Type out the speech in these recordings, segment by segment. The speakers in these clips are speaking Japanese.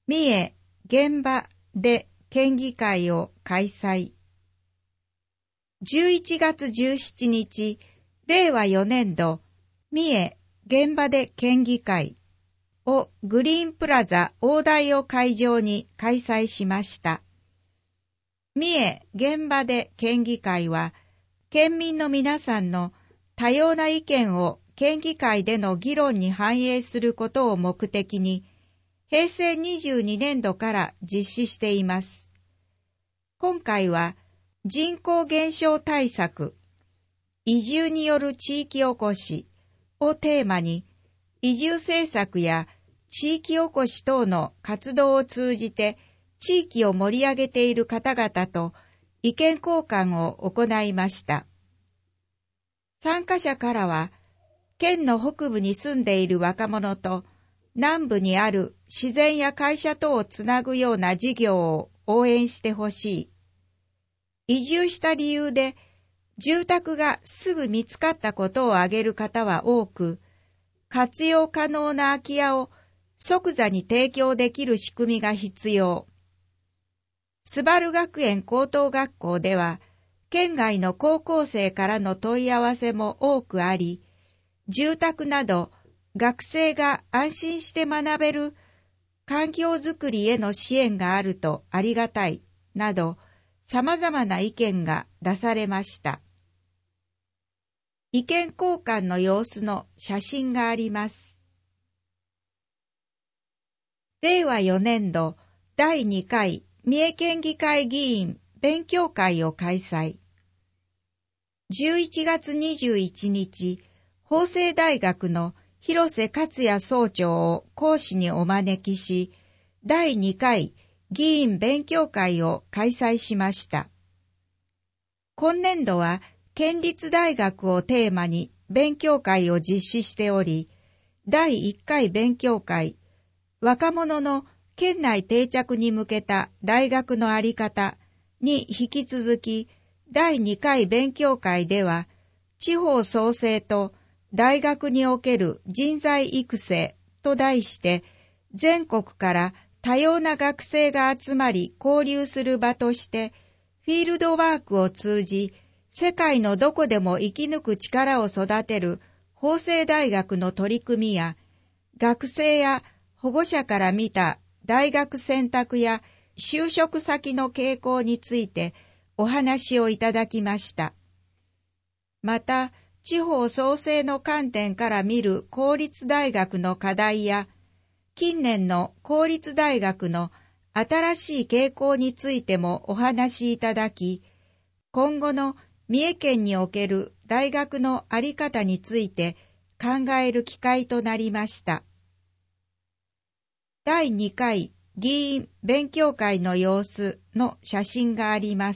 三重現場で県議会を開催。11月17日、令和4年度、三重現場で県議会をグリーンプラザ大台を会場に開催しました。三重現場で県議会は、県民の皆さんの多様な意見を県議会での議論に反映することを目的に、平成22年度から実施しています。今回は人口減少対策、移住による地域おこしをテーマに、移住政策や地域おこし等の活動を通じて地域を盛り上げている方々と意見交換を行いました。参加者からは、県の北部に住んでいる若者と南部にある自然や会社とをつなぐような事業を応援してほしい。移住した理由で住宅がすぐ見つかったことを挙げる方は多く、活用可能な空き家を即座に提供できる仕組みが必要。すばる学園高等学校では、県外の高校生からの問い合わせも多くあり、住宅など学生が安心して学べる環境づくりへの支援があるとありがたい、など様々な意見が出されました。意見交換の様子の写真があります。令和4年度第2回三重県議会議員勉強会を開催。11月21日、法政大学の広瀬克也総長を講師にお招きし、第2回議員勉強会を開催しました。今年度は県立大学をテーマに勉強会を実施しており、第1回勉強会、若者の県内定着に向けた大学のあり方に引き続き、第2回勉強会では、地方創生と大学における人材育成と題して、全国から多様な学生が集まり交流する場として、フィールドワークを通じ、世界のどこでも生き抜く力を育てる法政大学の取り組みや、学生や保護者から見た大学選択や就職先の傾向についてお話をいただきました。また、地方創生の観点から見る公立大学の課題や、近年の公立大学の新しい傾向についてもお話しいただき、今後の三重県における大学のあり方について考える機会となりました。第2回議員勉強会の様子の写真があります。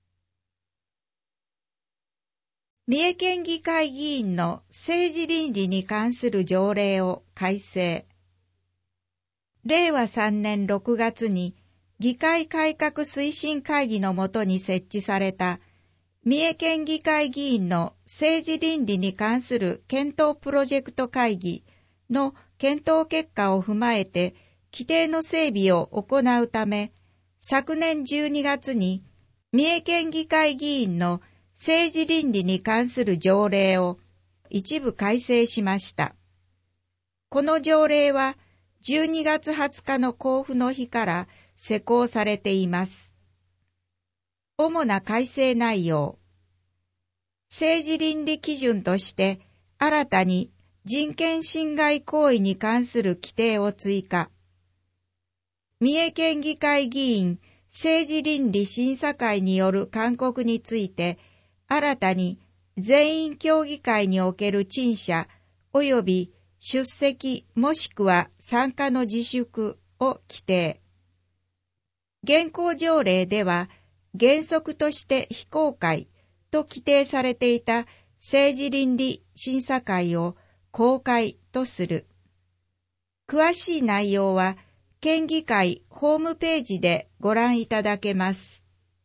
三重県議会議員の政治倫理に関する条例を改正。令和3年6月に議会改革推進会議のもとに設置された三重県議会議員の政治倫理に関する検討プロジェクト会議の検討結果を踏まえて規定の整備を行うため、昨年12月に三重県議会議員の政治倫理に関する条例を一部改正しました。この条例は12月20日の公布の日から施行されています。主な改正内容。政治倫理基準として新たに人権侵害行為に関する規定を追加。三重県議会議員政治倫理審査会による勧告について、新たに全員協議会における陳謝及び出席もしくは参加の自粛を規定。現行条例では原則として非公開と規定されていた政治倫理審査会を公開とする。詳しい内容は県議会ホームページでご覧いただけます。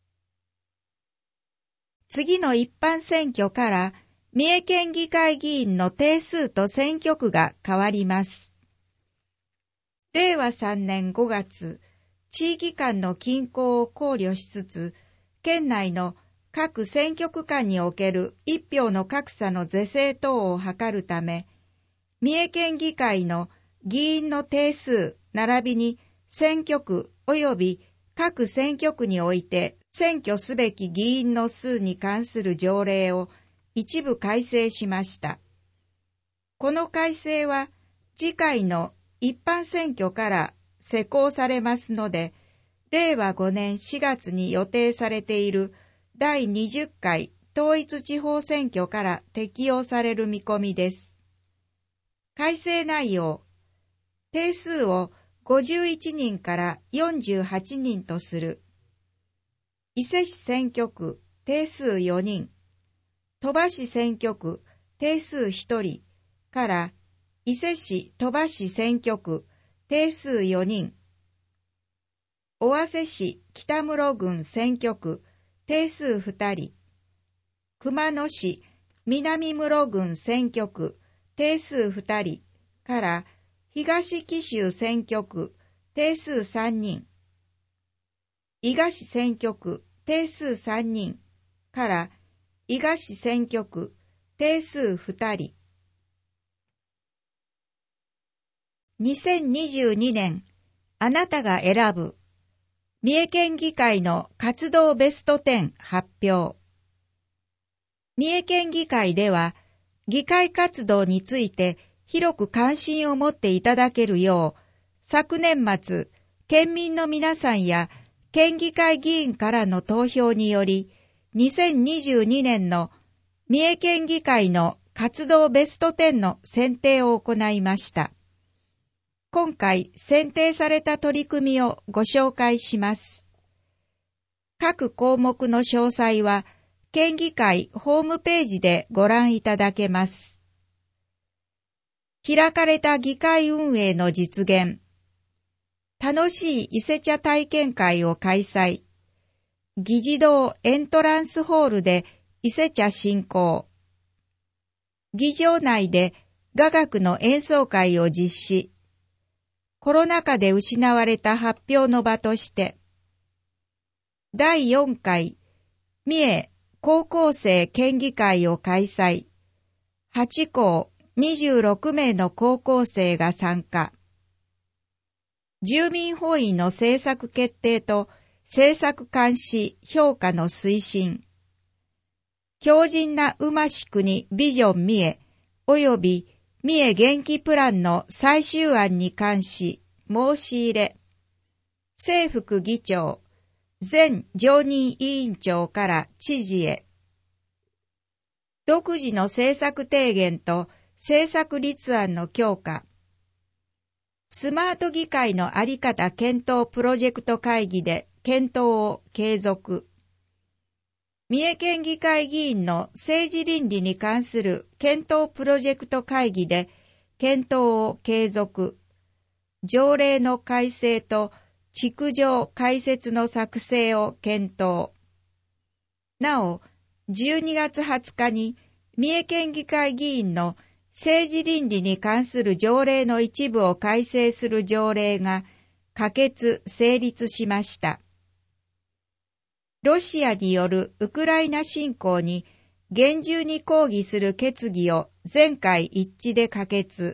次の一般選挙から三重県議会議員の定数と選挙区が変わります。 令和3年5月、地域間の均衡を考慮しつつ、県内の各選挙区間における一票の格差の是正等を図るため、三重県議会の議員の定数並びに選挙区及び各選挙区において選挙すべき議員の数に関する条例を一部改正しました。この改正は次回の一般選挙から施行されますので、令和5年4月に予定されている第20回統一地方選挙から適用される見込みです。改正内容、定数を51人から48人とする。伊勢市選挙区定数4人、鳥羽市選挙区定数1人から伊勢市鳥羽市選挙区定数4人、尾鷲市北室郡選挙区定数2人、熊野市南室郡選挙区定数2人から東紀州選挙区定数3人、伊賀市選挙区定数3人から伊賀市選挙区定数2人。2022年あなたが選ぶ三重県議会の活動ベスト10発表。三重県議会では、議会活動について広く関心を持っていただけるよう、昨年末、県民の皆さんや県議会議員からの投票により、2022年の三重県議会の活動ベスト10の選定を行いました。今回選定された取り組みをご紹介します。各項目の詳細は県議会ホームページでご覧いただけます。開かれた議会運営の実現、楽しい伊勢茶体験会を開催、議事堂エントランスホールで伊勢茶進行、議場内で雅楽の演奏会を実施、コロナ禍で失われた発表の場として、第4回三重高校生県議会を開催、8校26名の高校生が参加、住民本位の政策決定と政策監視・評価の推進、強靭な馬し国ビジョン三重及び三重元気プランの最終案に関し申し入れ、正副議長、前常任委員長から知事へ、独自の政策提言と政策立案の強化、スマート議会のあり方検討プロジェクト会議で検討を継続、三重県議会議員の政治倫理に関する検討プロジェクト会議で検討を継続、条例の改正と地区上開設の作成を検討。なお、12月20日に三重県議会議員の政治倫理に関する条例の一部を改正する条例が可決・成立しました。ロシアによるウクライナ侵攻に厳重に抗議する決議を全会一致で可決。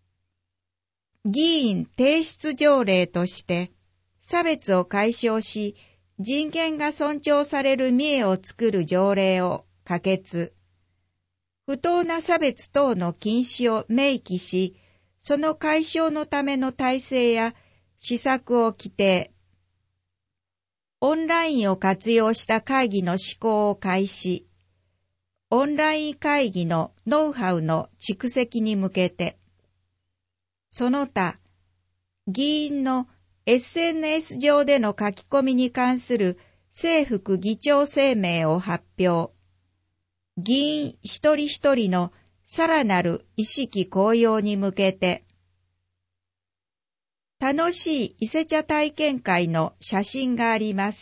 議員提出条例として差別を解消し人権が尊重される三重を作る条例を可決。不当な差別等の禁止を明記し、その解消のための体制や施策を規定。オンラインを活用した会議の施行を開始。オンライン会議のノウハウの蓄積に向けて。その他、議員の SNS 上での書き込みに関する正副議長声明を発表。議員一人一人のさらなる意識高揚に向けて。楽しい伊勢茶体験会の写真があります。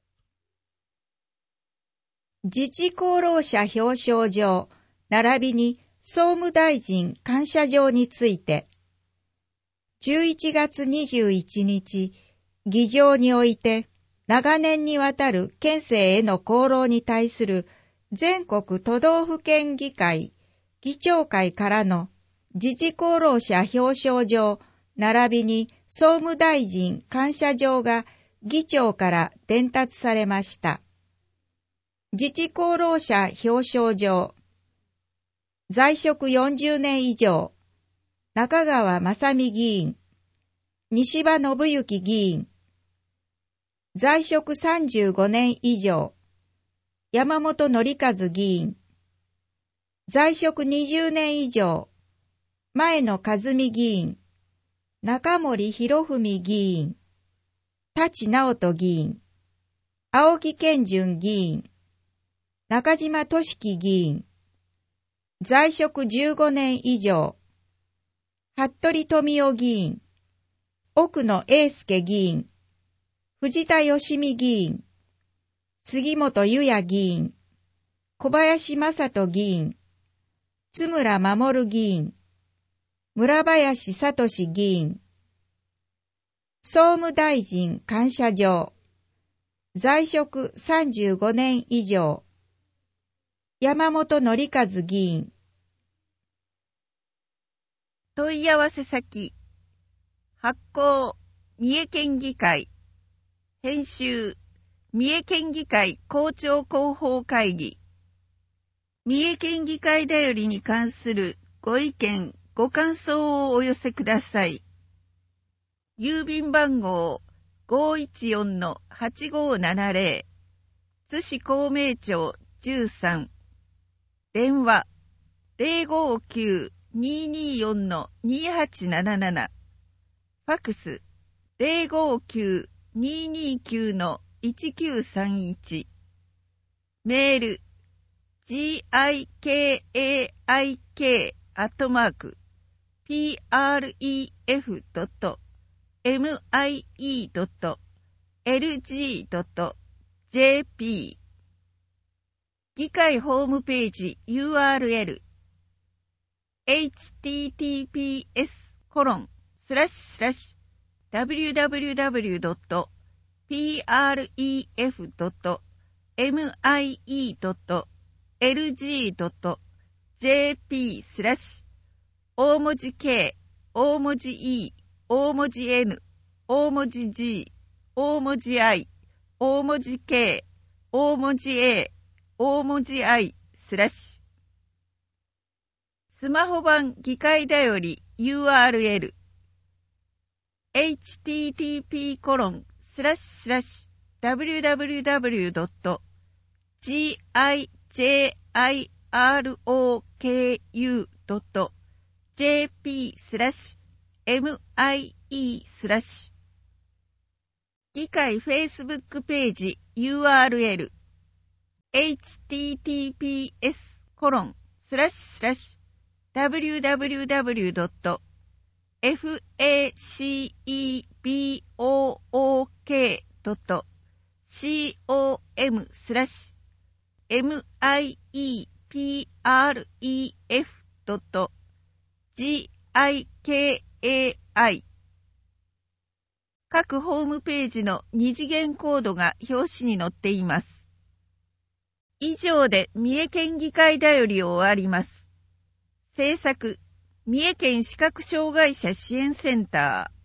自治功労者表彰状、並びに総務大臣感謝状について、 11月21日、議場において、長年にわたる県政への功労に対する全国都道府県議会、議長会からの自治功労者表彰状、並びに総務大臣感謝状が議長から伝達されました。自治功労者表彰状。在職40年以上、中川正美議員、西場信之議員。在職35年以上、山本則和議員。在職20年以上、前野和美議員、中森博文議員、舘直人議員、青木健順議員、中島俊樹議員、在職15年以上、服部富夫議員、奥野英介議員、藤田義美議員、杉本裕也議員、小林正人議員、津村守議員、村林聡議員、総務大臣感謝状、在職35年以上、山本則和議員。 問い合わせ先、発行、三重県議会、編集、三重県議会校長広報会議。三重県議会だよりに関するご意見、ご感想をお寄せください。郵便番号 514-8570 津市孔明町13。電話 059-224-2877。ファクス 059-229-1931。メール gikaik@pref.mie.lg.jp 議会ホームページ URL https://www.pref.mie.lg.jp 大文字 K、大文字 E、大文字 N、大文字 G、大文字 I、大文字 K、大文字 A、大文字 I スマホ版議会だより URL http://www.gijiroku.jp/mie/ 議会 Facebook ページ URL https://www.facebook.com/miepref.gikai 各ホームページの二次元コードが表紙に載っています。以上で三重県議会だよりを終わります。制作、三重県視覚障害者支援センター。